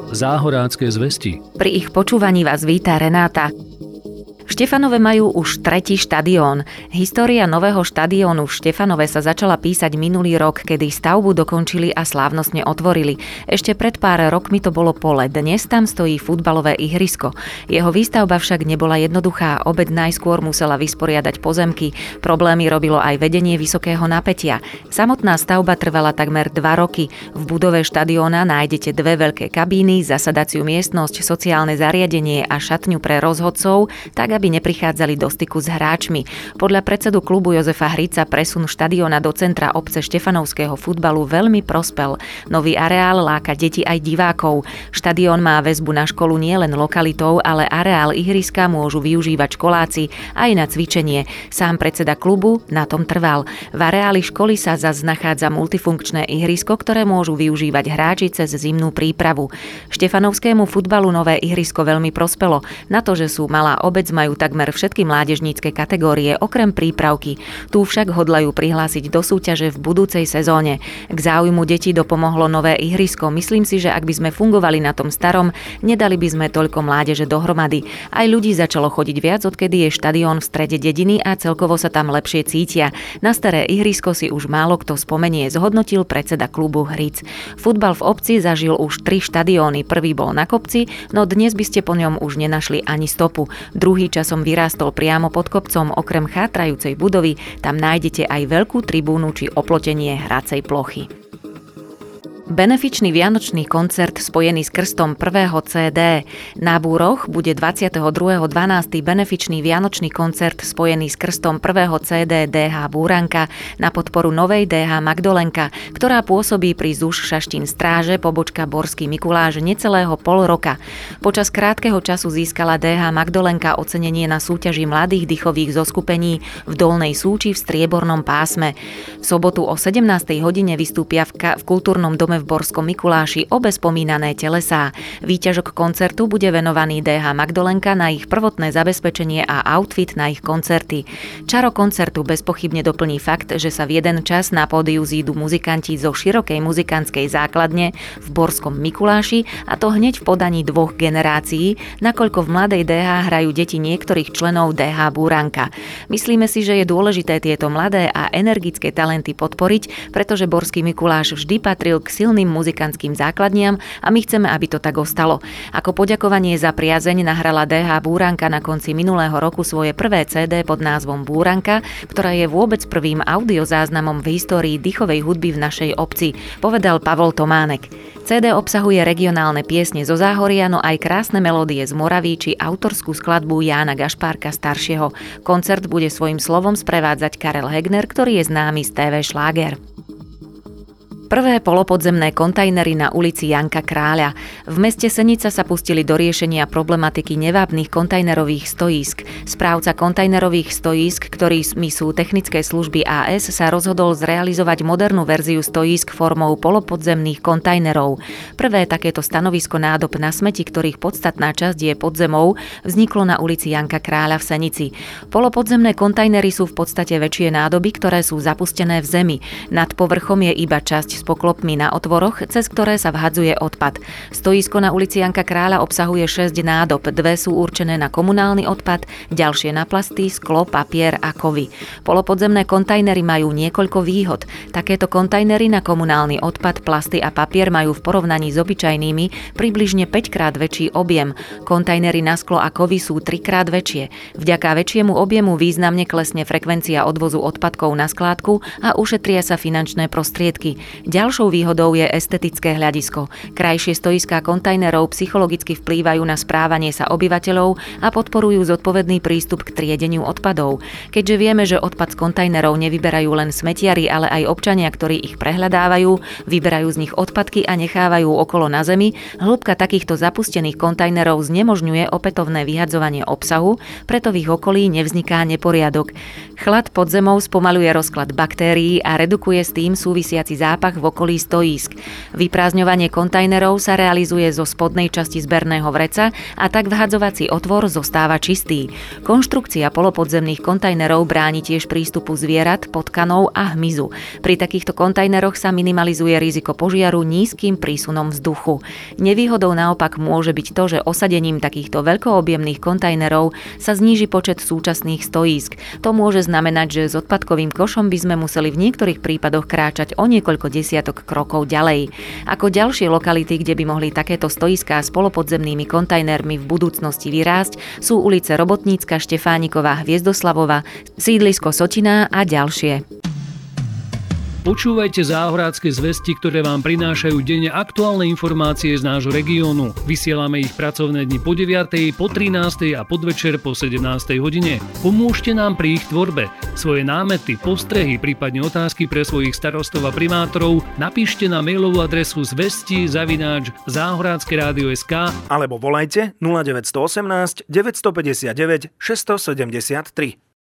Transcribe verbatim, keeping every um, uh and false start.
Záhorácké zvesti. Pri ich počúvaní vás víta Renáta. V Štefanove majú už tretí štadión. História nového štadiónu v Štefanove sa začala písať minulý rok, kedy stavbu dokončili a slávnostne otvorili. Ešte pred pár rokmi to bolo pole, dnes tam stojí futbalové ihrisko. Jeho výstavba však nebola jednoduchá, obed najskôr musela vysporiadať pozemky. Problémy robilo aj vedenie vysokého napätia. Samotná stavba trvala takmer dva roky. V budove štadióna nájdete dve veľké kabíny, zasadaciu miestnosť, sociálne zariadenie a šatňu pre rozhodcov, tak aby neprichádzali do styku s hráčmi. Podľa predsedu klubu Jozefa Hrica presun štadióna do centra obce štefanovského futbalu veľmi prospel. Nový areál láka deti aj divákov. Štadión má väzbu na školu nielen lokalitou, ale areál ihriska môžu využívať školáci aj na cvičenie. Sám predseda klubu na tom trval. V areáli školy sa zas nachádza multifunkčné ihrisko, ktoré môžu využívať hráči cez zimnú prípravu. Štefanovskému futbalu nové ihrisko veľmi prospelo. Na to, že sú malá obec, majú takmer všetky mládežnícke kategórie, okrem prípravky. Tu však hodlajú prihlásiť do súťaže v budúcej sezóne. K záujmu detí dopomohlo nové ihrisko. Myslím si, že ak by sme fungovali na tom starom, nedali by sme toľko mládeže dohromady. Aj ľudí začalo chodiť viac, odkedy je štadión v strede dediny a celkovo sa tam lepšie cítia. Na staré ihrisko si už málo kto spomenie, zhodnotil predseda klubu Hric. Futbal v obci zažil už tri štadióny. Prvý bol na kopci, no dnes by ste po ňom už nenašli ani stopu. Druhý časom vyrástol priamo pod kopcom, okrem chátrajúcej budovy, tam nájdete aj veľkú tribúnu či oplotenie hracej plochy. Benefičný vianočný koncert spojený s krstom prvého cé dé. Na Búroch bude dvadsiateho druhého decembra benefičný vianočný koncert spojený s krstom prvého cé dé dé há Búranka na podporu novej dé há Magdolenka, ktorá pôsobí pri ZUŠ Šaštín Stráže pobočka Borský Mikuláš necelého pol roka. Počas krátkeho času získala dé há Magdolenka ocenenie na súťaži mladých dychových zoskupení v Dolnej Súči v striebornom pásme. V sobotu o sedemnástej hodine vystúpia v, ka- v kultúrnom dome v Borskom Mikuláši obe spomínané telesá. Výťažok koncertu bude venovaný dé há Magdolenka na ich prvotné zabezpečenie a outfit na ich koncerty. Čaro koncertu bezpochybne doplní fakt, že sa v jeden čas na pódiu zídu muzikanti zo širokej muzikantskej základne v Borskom Mikuláši, a to hneď v podaní dvoch generácií, nakoľko v mladej dé há hrajú deti niektorých členov dé há Búranka. Myslíme si, že je dôležité tieto mladé a energické talenty podporiť, pretože Borský Mikuláš vždy patril k silným muzikantským základniam a my chceme, aby to tak ostalo. Ako poďakovanie za priazeň nahrala dé há Búranka na konci minulého roku svoje prvé cé dé pod názvom Búranka, ktorá je vôbec prvým audiozáznamom v histórii dychovej hudby v našej obci, povedal Pavol Tománek. cé dé obsahuje regionálne piesne zo Záhoria, no aj krásne melódie z Moravy či autorskú skladbu Jána Gašpárka staršieho. Koncert bude svojím slovom sprevádzať Karel Hegner, ktorý je známy z té vé Šláger. Prvé polopodzemné kontajnery na ulici Janka Kráľa. V meste Senica sa pustili do riešenia problematiky nevábnych kontajnerových stojísk. Správca kontajnerových stojísk, ktorými sú technické služby á es, sa rozhodol zrealizovať modernú verziu stojísk formou polopodzemných kontajnerov. Prvé takéto stanovisko nádob na smeti, ktorých podstatná časť je pod zemou, vzniklo na ulici Janka Kráľa v Senici. Polopodzemné kontajnery sú v podstate väčšie nádoby, ktoré sú zapustené v zemi. Nad povrchom je iba časť s poklopmi na otvoroch, cez ktoré sa vhadzuje odpad. Stoisko na ulici Janka Kráľa obsahuje šesť nádob, dve sú určené na komunálny odpad, ďalšie na plasty, sklo, papier a kovy. Polopodzemné kontajnery majú niekoľko výhod. Takéto kontajnery na komunálny odpad, plasty a papier majú v porovnaní s obyčajnými približne päťkrát väčší objem. Kontajnery na sklo a kovy sú trikrát väčšie. Vďaka väčšiemu objemu významne klesne frekvencia odvozu odpadkov na skládku a ušetria sa finančné prostriedky. Ďalšou výhodou je estetické hľadisko. Krajšie stojiská kontajnerov psychologicky vplývajú na správanie sa obyvateľov a podporujú zodpovedný prístup k triedeniu odpadov. Keďže vieme, že odpad z kontajnerov nevyberajú len smetiari, ale aj občania, ktorí ich prehľadávajú, vyberajú z nich odpadky a nechávajú okolo na zemi, hĺbka takýchto zapustených kontajnerov znemožňuje opätovné vyhadzovanie obsahu, preto v ich okolí nevzniká neporiadok. Chlad pod zemou spomaľuje rozklad baktérií a redukuje s tým súvisiaci zápach v okolí stojísk. Vyprázdňovanie kontajnerov sa realizuje zo spodnej časti zberného vreca a tak vhadzovací otvor zostáva čistý. Konštrukcia polopodzemných kontajnerov bráni tiež prístupu zvierat, potkanov a hmyzu. Pri takýchto kontajneroch sa minimalizuje riziko požiaru nízkym prísunom vzduchu. Nevýhodou naopak môže byť to, že osadením takýchto veľkoobjemných kontajnerov sa zníži počet súčasných stojísk. To môže znamenať, že s odpadkovým košom by sme museli v niektorých prípadoch kráčať o niekoľko desiatok krokov ďalej. Ako ďalšie lokality, kde by mohli takéto stoiská s polopodzemnými kontajnermi v budúcnosti vyrásť, sú ulice Robotnícka, Štefániková, Hviezdoslavova, sídlisko Sotiná a ďalšie. Počúvajte záhorádske zvesti, ktoré vám prinášajú denne aktuálne informácie z nášho regiónu. Vysielame ich pracovné dni po deviatej, po trinástej a podvečer po sedemnástej hodine. Pomôžte nám pri ich tvorbe. Svoje námety, postrehy, prípadne otázky pre svojich starostov a primátorov napíšte na mailovú adresu zvesti zavináč záhorádske rádio bodka es ká alebo volajte nula deväť jedna osem deväť päť deväť šesť sedem tri.